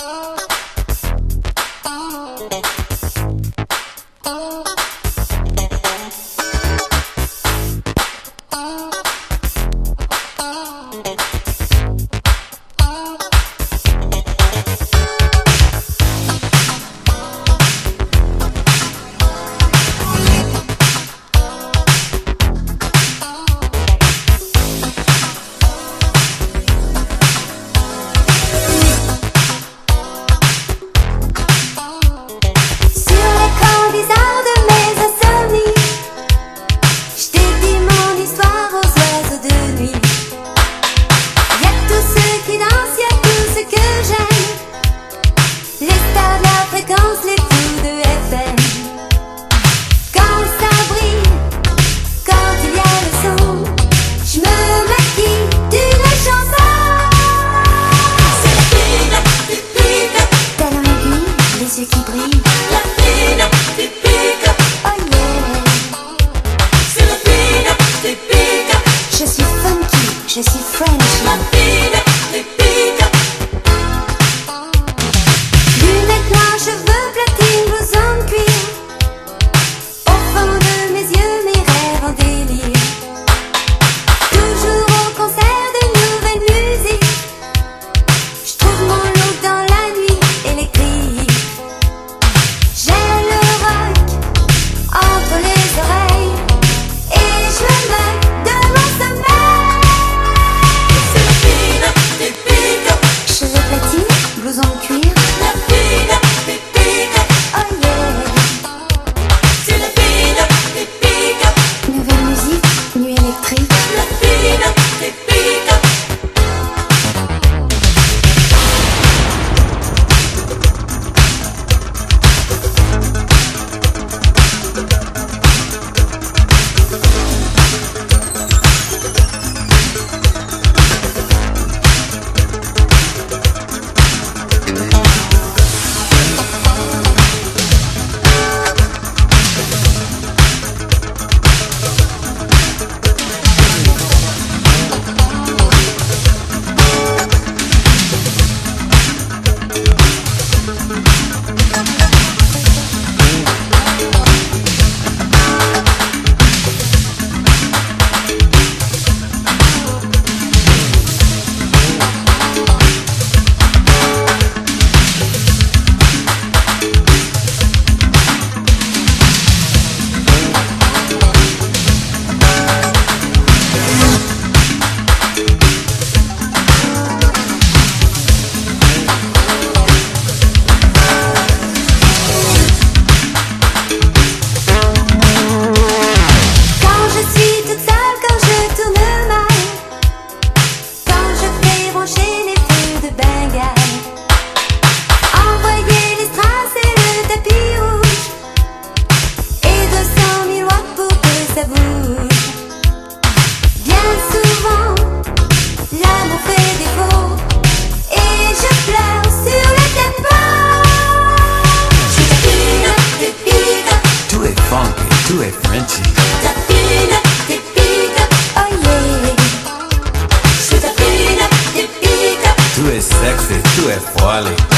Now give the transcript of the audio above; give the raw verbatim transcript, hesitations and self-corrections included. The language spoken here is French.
Je suis French. La fille des piques. Lunettes noires, cheveux platine, blouson de cuir. Au fond de mes yeux, mes rêves en délire. Toujours au concert de nouvelles musiques. Je trouve mon look dans la nuit électrique. J'ai le rock entre les oreilles et je me moque de mon sommeil. C'est la fille des piques. Cheveux platine, blouson de cuir. La fille des piques. Oh yeah. C'est la fille des piques. Nouvelle musique, nuit électrique. La fille des piques. Tout est Frenchy. La fille des piques. Oh yeah. C'est la fille des piques. Tout est sexy, tout est folie.